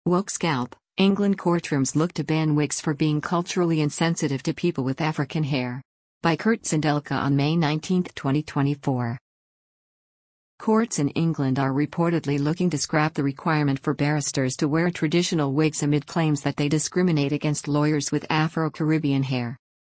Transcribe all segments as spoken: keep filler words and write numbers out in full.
Woke scalp. England courtrooms look to ban wigs for being culturally insensitive to people with African hair. By Kurt Sindelka on May nineteenth, twenty twenty-four. Courts in England are reportedly looking to scrap the requirement for barristers to wear traditional wigs amid claims that they discriminate against lawyers with Afro-Caribbean hair.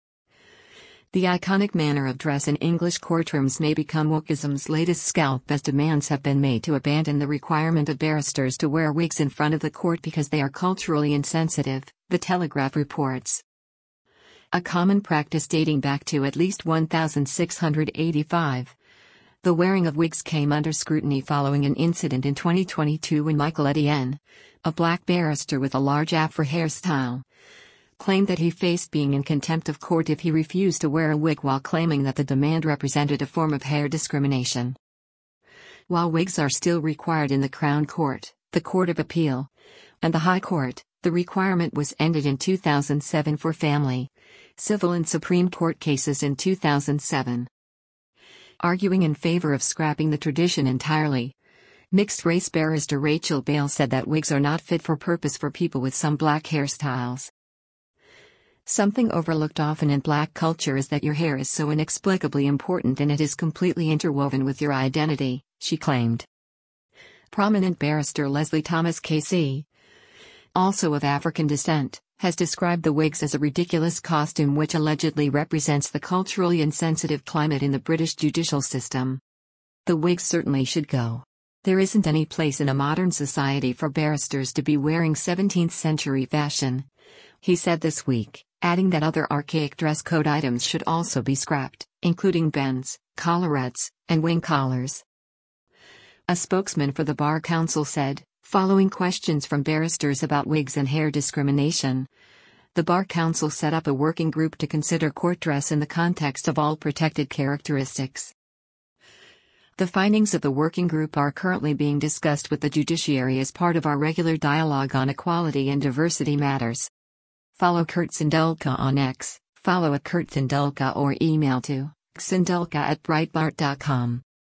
The iconic manner of dress in English courtrooms may become wokeism's latest scalp as demands have been made to abandon the requirement of barristers to wear wigs in front of the court because they are culturally insensitive, The Telegraph reports. A common practice dating back to at least one thousand six hundred eighty-five. The wearing of wigs came under scrutiny following an incident in twenty twenty-two when Michael Etienne, a black barrister with a large afro hairstyle, claimed that he faced being in contempt of court if he refused to wear a wig while claiming that the demand represented a form of hair discrimination. While wigs are still required in the Crown Court, the Court of Appeal, and the High Court, the requirement was ended in two thousand seven for family, civil and Supreme Court cases in two thousand seven. Arguing in favor of scrapping the tradition entirely, mixed-race barrister Rachel Bale said that wigs are not fit for purpose for people with some black hairstyles. Something overlooked often in black culture is that your hair is so inexplicably important and it is completely interwoven with your identity, she claimed. Prominent barrister Leslie Thomas K C, also of African descent, has described the wigs as a ridiculous costume which allegedly represents the culturally insensitive climate in the British judicial system. The wigs certainly should go. There isn't any place in a modern society for barristers to be wearing seventeenth century fashion, he said this week, adding that other archaic dress code items should also be scrapped, including bends, collarettes, and wing collars. A spokesman for the Bar Council said, following questions from barristers about wigs and hair discrimination, the Bar Council set up a working group to consider court dress in the context of all protected characteristics. The findings of the working group are currently being discussed with the judiciary as part of our regular dialogue on equality and diversity matters. Follow Kurt Sindelka on X, follow at Kurt Sindelka or email to sindelka at breitbart dot com.